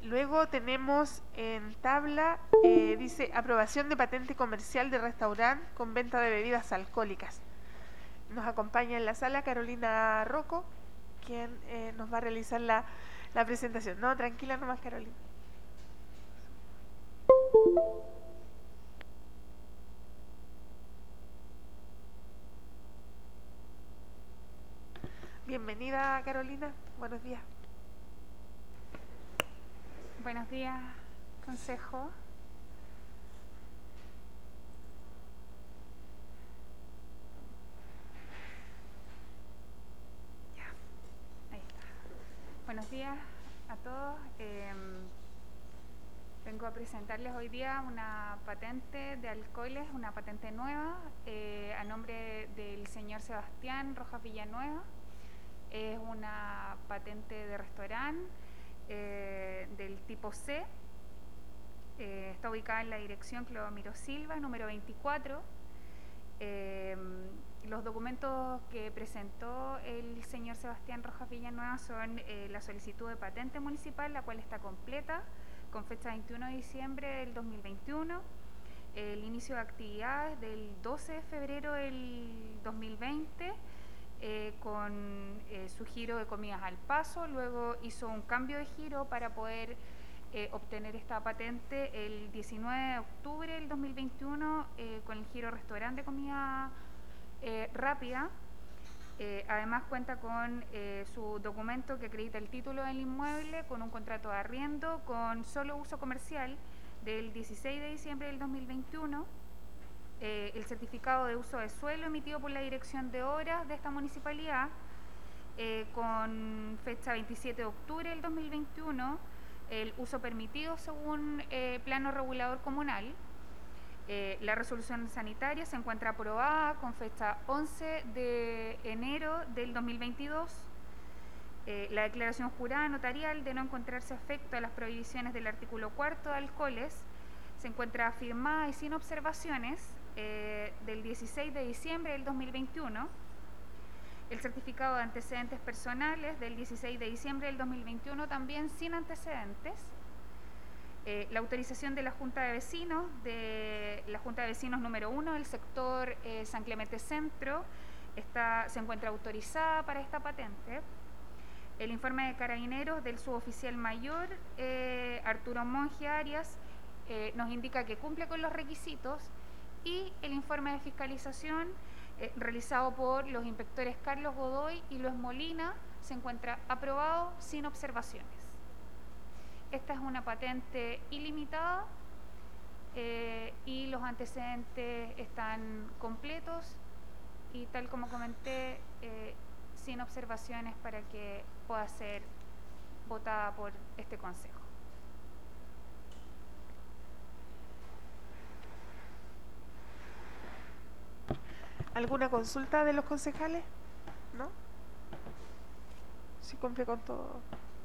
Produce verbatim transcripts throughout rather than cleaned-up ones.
luego tenemos en tabla, eh, dice aprobación de patente comercial de restaurante con venta de bebidas alcohólicas. Nos acompaña en la sala Carolina Rocco, quien eh, nos va a realizar la, la presentación. No, tranquila nomás, Carolina. Bienvenida, Carolina. Buenos días. Buenos días, consejo. Ya, ahí está. Buenos días a todos. Eh, vengo a presentarles hoy día una patente de alcoholes, una patente nueva, eh, a nombre del señor Sebastián Rojas Villanueva. Es una patente de restaurante eh, del tipo C. Eh, está ubicada en la dirección Clodomiro Silva, número veinticuatro. Eh, los documentos que presentó el señor Sebastián Rojas Villanueva son eh, la solicitud de patente municipal, la cual está completa, con fecha veintiuno de diciembre del dos mil veintiuno, el inicio de actividades del doce de febrero del dos mil veinte, eh, con eh, su giro de comidas al paso. Luego hizo un cambio de giro para poder eh, obtener esta patente el diecinueve de octubre del dos mil veintiuno, eh, con el giro restaurante de comida eh, rápida. Eh, además cuenta con eh, su documento que acredita el título del inmueble, con un contrato de arriendo con solo uso comercial del dieciséis de diciembre del dos mil veintiuno, eh, el certificado de uso de suelo emitido por la Dirección de Obras de esta municipalidad, eh, con fecha veintisiete de octubre del dos mil veintiuno, el uso permitido según eh, plano regulador comunal. Eh, la resolución sanitaria se encuentra aprobada con fecha once de enero del dos mil veintidós. Eh, la declaración jurada notarial de no encontrarse afecto a las prohibiciones del artículo cuarto de alcoholes se encuentra firmada y sin observaciones eh, del dieciséis de diciembre del dos mil veintiuno. El certificado de antecedentes personales del dieciséis de diciembre del dos mil veintiuno también sin antecedentes. Eh, la autorización de la Junta de Vecinos, de la Junta de Vecinos número uno del sector eh, San Clemente Centro, está, se encuentra autorizada para esta patente. El informe de Carabineros del suboficial mayor eh, Arturo Monge Arias eh, nos indica que cumple con los requisitos, y el informe de fiscalización eh, realizado por los inspectores Carlos Godoy y Luis Molina se encuentra aprobado sin observaciones. Esta es una patente ilimitada eh, y los antecedentes están completos y, tal como comenté, eh, sin observaciones para que pueda ser votada por este Consejo. ¿Alguna consulta de los concejales? ¿No? Sí, cumple con todo.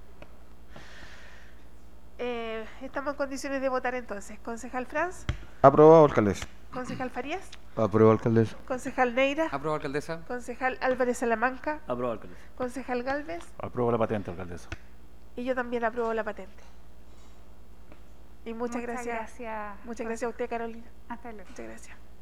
Eh, estamos en condiciones de votar entonces. Concejal Franz. Aprobado, alcaldesa. Concejal Farías. Aprobado, alcaldesa. Concejal Neira. Aprobado, alcaldesa. Concejal Álvarez Salamanca. Aprobado, alcaldesa. Concejal Galvez. Apruebo la patente, alcaldesa. Y yo también apruebo la patente. Y muchas, Muchas gracias. gracias. Muchas gracias a usted, Carolina. Hasta luego. Muchas gracias.